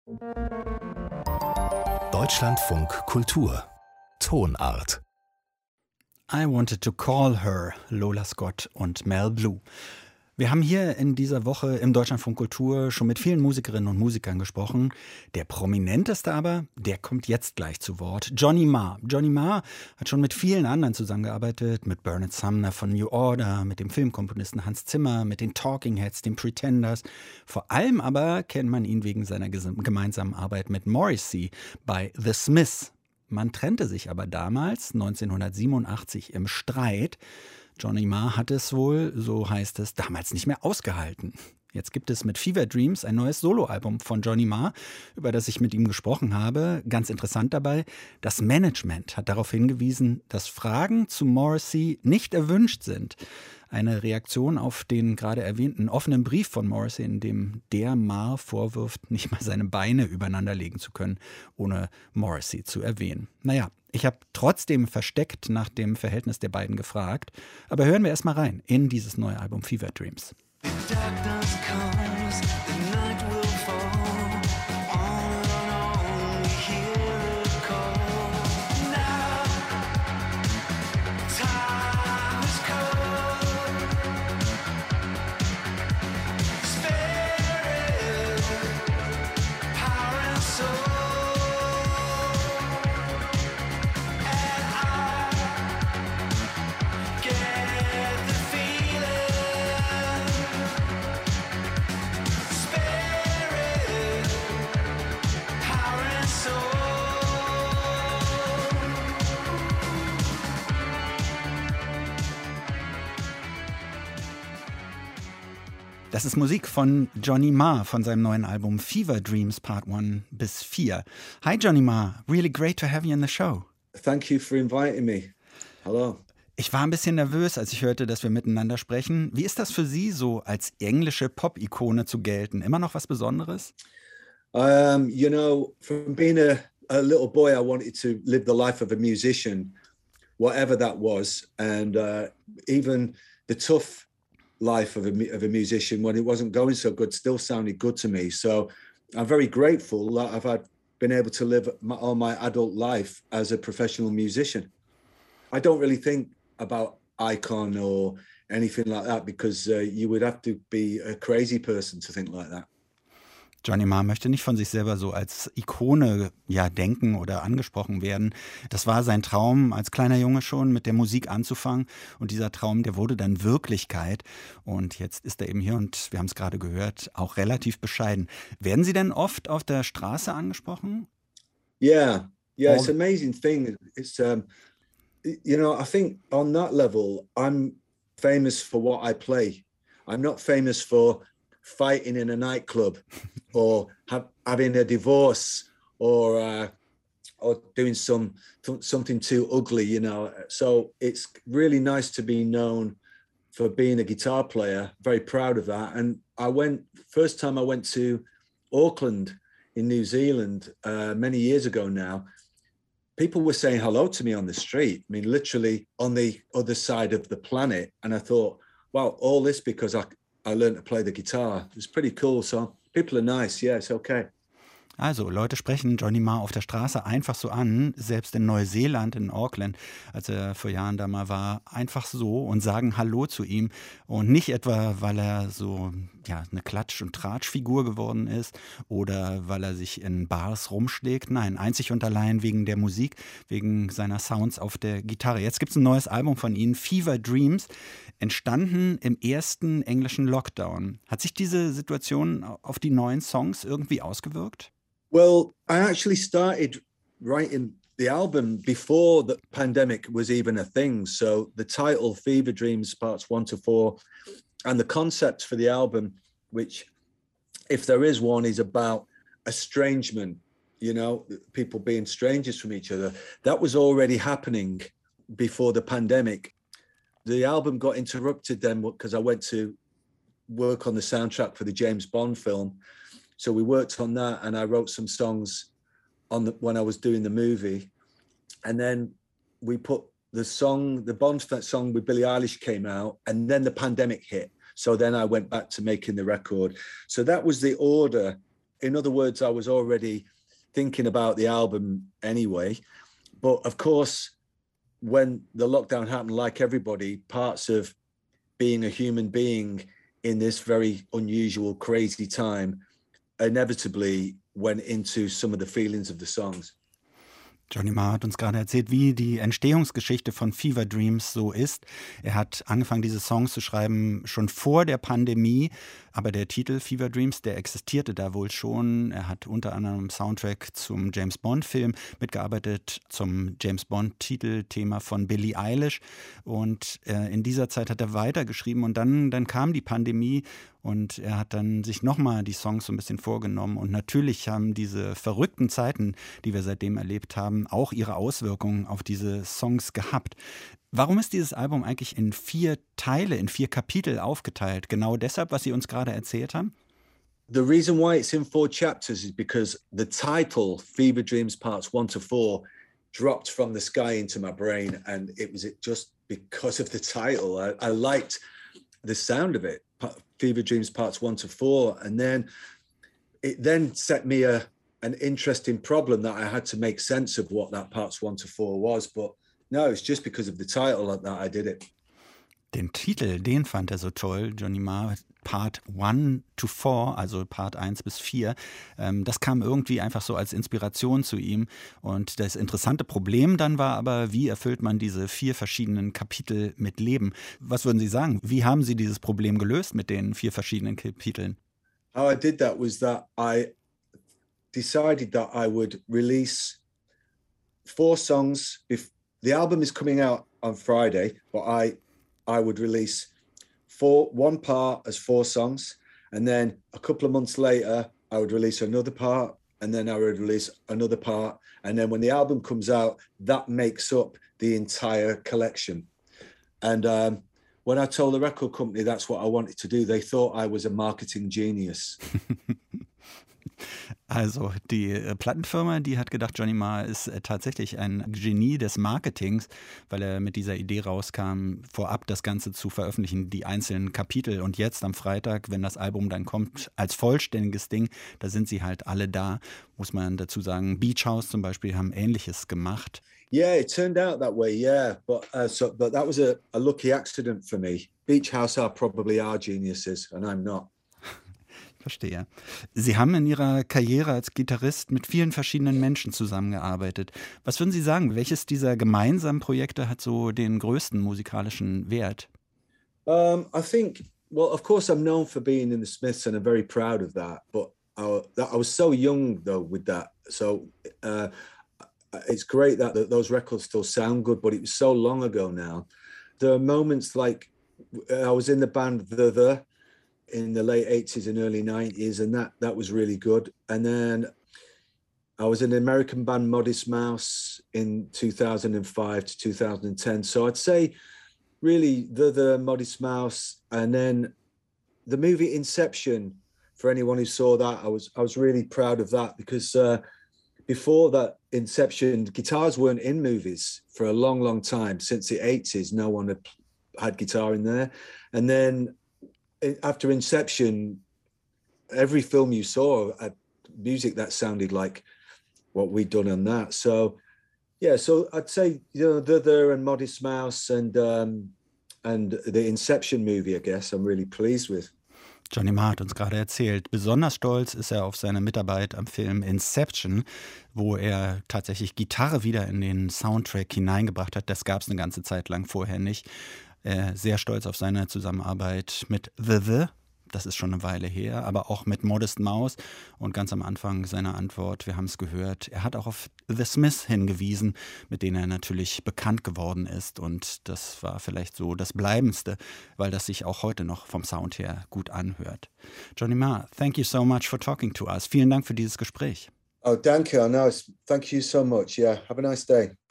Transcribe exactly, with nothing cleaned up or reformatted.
Deutschlandfunk Kultur Tonart. I Wanted to Call Her, Lola Scott und Mel Blue. Wir haben hier in dieser Woche im Deutschlandfunk Kultur schon mit vielen Musikerinnen und Musikern gesprochen. Der prominenteste aber, der kommt jetzt gleich zu Wort. Johnny Marr. Johnny Marr hat schon mit vielen anderen zusammengearbeitet, mit Bernard Sumner von New Order, mit dem Filmkomponisten Hans Zimmer, mit den Talking Heads, den Pretenders. Vor allem aber kennt man ihn wegen seiner gemeinsamen Arbeit mit Morrissey bei The Smiths. Man trennte sich aber damals, neunzehnhundertsiebenundachtzig, im Streit. Johnny Marr hat es wohl, so heißt es, damals nicht mehr ausgehalten. Jetzt gibt es mit Fever Dreams ein neues Soloalbum von Johnny Marr, über das ich mit ihm gesprochen habe. Ganz interessant dabei, das Management hat darauf hingewiesen, dass Fragen zu Morrissey nicht erwünscht sind. Eine Reaktion auf den gerade erwähnten offenen Brief von Morrissey, in dem der Marr vorwirft, nicht mal seine Beine übereinander legen zu können, ohne Morrissey zu erwähnen. Naja, ich habe trotzdem versteckt nach dem Verhältnis der beiden gefragt. Aber hören wir erst mal rein in dieses neue Album Fever Dreams. Das ist Musik von Johnny Marr von seinem neuen Album Fever Dreams Part eins bis vier. Hi Johnny Marr, really great to have you in the show. Thank you for inviting me. Hello. Ich war ein bisschen nervös, als ich hörte, dass wir miteinander sprechen. Wie ist das für Sie, so als englische Pop-Ikone zu gelten? Immer noch was Besonderes? Um, you know, from being a, a little boy, I wanted to live the life of a musician, whatever that was. And uh, even the tough life of a, of a musician when it wasn't going so good still sounded good to me. So I'm very grateful that I've had, been able to live my, all my adult life as a professional musician. I don't really think about icon or anything like that because uh, you would have to be a crazy person to think like that. Johnny Marr möchte nicht von sich selber so als Ikone ja, denken oder angesprochen werden. Das war sein Traum als kleiner Junge schon, mit der Musik anzufangen. Und dieser Traum, der wurde dann Wirklichkeit. Und jetzt ist er eben hier und wir haben es gerade gehört, auch relativ bescheiden. Werden Sie denn oft auf der Straße angesprochen? Yeah, yeah, it's an amazing thing. It's, um, you know, I think on that level, I'm famous for what I play. I'm not famous for fighting in a nightclub or have, having a divorce or uh, or doing some something too ugly, you know. So it's really nice to be known for being a guitar player. Very proud of that. And I went, first time I went to Auckland in New Zealand uh, many years ago now, people were saying hello to me on the street. I mean, literally on the other side of the planet. And I thought, wow, all this because I I learned to play the guitar. It's pretty cool. So people are nice. Yeah, it's okay. Also, Leute sprechen Johnny Marr auf der Straße einfach so an, selbst in Neuseeland, in Auckland, als er vor Jahren da mal war, einfach so und sagen Hallo zu ihm. Und nicht etwa, weil er so ja, eine Klatsch- und Tratschfigur geworden ist oder weil er sich in Bars rumschlägt. Nein, einzig und allein wegen der Musik, wegen seiner Sounds auf der Gitarre. Jetzt gibt es ein neues Album von ihm, Fever Dreams, entstanden im ersten englischen Lockdown. Hat sich diese Situation auf die neuen Songs irgendwie ausgewirkt? Well, I actually started writing the album before the pandemic was even a thing. So the title, Fever Dreams, parts one to four, and the concept for the album, which, if there is one, is about estrangement, you know, people being strangers from each other. That was already happening before the pandemic. The album got interrupted then because I went to work on the soundtrack for the James Bond film. So we worked on that, and I wrote some songs on the, when I was doing the movie. And then we put the song, the Bond song with Billie Eilish came out, and then the pandemic hit. So then I went back to making the record. So that was the order in other words, I was already thinking about the album anyway. But of course, when the lockdown happened, like everybody, parts of being a human being in this very unusual, crazy time inevitably went into some of the feelings of the songs. Johnny Marr hat uns gerade erzählt, wie die Entstehungsgeschichte von Fever Dreams so ist. Er hat angefangen, diese Songs zu schreiben schon vor der Pandemie, aber der Titel Fever Dreams, der existierte da wohl schon. Er hat unter anderem im Soundtrack zum James-Bond-Film mitgearbeitet, zum James-Bond-Titelthema von Billie Eilish, und äh, in dieser Zeit hat er weitergeschrieben und dann, dann kam die Pandemie. Und er hat dann sich nochmal die Songs so ein bisschen vorgenommen. Und natürlich haben diese verrückten Zeiten, die wir seitdem erlebt haben, auch ihre Auswirkungen auf diese Songs gehabt. Warum ist dieses Album eigentlich in vier Teile, in vier Kapitel aufgeteilt? Genau deshalb, was Sie uns gerade erzählt haben? The reason why it's in four chapters is because the title, Fever Dreams Parts one to four, dropped from the sky into my brain. And it was just because of the title. I, I liked the sound of it. Fever Dreams Parts one to four, and then it then set me a an interesting problem that I had to make sense of what that parts one to four was. But no, it's just because of the title that I did it. Den Titel, den fand er so toll, Johnny Marr, Part one to four, also Part eins bis vier. Ähm, das kam irgendwie einfach so als Inspiration zu ihm. Und das interessante Problem dann war aber, wie erfüllt man diese vier verschiedenen Kapitel mit Leben? Was würden Sie sagen? Wie haben Sie dieses Problem gelöst mit den vier verschiedenen Kapiteln? How I did that was that I decided that I would release four songs. If the album is coming out on Friday, but I I would release four, one part as four songs, and then a couple of months later, I would release another part, and then I would release another part, and then when the album comes out, that makes up the entire collection. And um, when I told the record company that's what I wanted to do, they thought I was a marketing genius. Also die äh, Plattenfirma, die hat gedacht, Johnny Marr ist äh, tatsächlich ein Genie des Marketings, weil er mit dieser Idee rauskam, vorab das Ganze zu veröffentlichen, die einzelnen Kapitel. Und jetzt am Freitag, wenn das Album dann kommt, als vollständiges Ding, da sind sie halt alle da, muss man dazu sagen. Beach House zum Beispiel haben Ähnliches gemacht. Yeah, it turned out that way, yeah. But, uh, so, but that was a, a lucky accident for me. Beach House are probably our geniuses and I'm not. Verstehe. Sie haben in Ihrer Karriere als Gitarrist mit vielen verschiedenen Menschen zusammengearbeitet. Was würden Sie sagen, welches dieser gemeinsamen Projekte hat so den größten musikalischen Wert? Um, I think, well, of course I'm known for being in the Smiths and I'm very proud of that. But I, that, I was so young though with that. So uh, it's great that, that those records still sound good, but it was so long ago now. There are moments like I was in the band The The in the late eighties and early nineties, and that that was really good. And then I was in the American band Modest Mouse in two thousand five to two thousand ten. So I'd say really the the Modest Mouse, and then the movie Inception. For anyone who saw that, I was I was really proud of that because uh, before that Inception, guitars weren't in movies for a long, long time. Since the eighties, no one had had guitar in there, and then after Inception, every film you saw had music that sounded like what we'd done on that. So, yeah, so I'd say, you know, The The and Modest Mouse and um, and the Inception movie, I guess, I'm really pleased with. Johnny Marr hat uns gerade erzählt, besonders stolz ist er auf seine Mitarbeit am Film Inception, wo er tatsächlich Gitarre wieder in den Soundtrack hineingebracht hat. Das gab es eine ganze Zeit lang vorher nicht. Äh, sehr stolz auf seine Zusammenarbeit mit The The, das ist schon eine Weile her, aber auch mit Modest Mouse. Und ganz am Anfang seiner Antwort, wir haben es gehört, er hat auch auf The Smiths hingewiesen, mit denen er natürlich bekannt geworden ist. Und das war vielleicht so das Bleibendste, weil das sich auch heute noch vom Sound her gut anhört. Johnny Marr, thank you so much for talking to us. Vielen Dank für dieses Gespräch. Oh, danke. No, thank you so much. Yeah, have a nice day.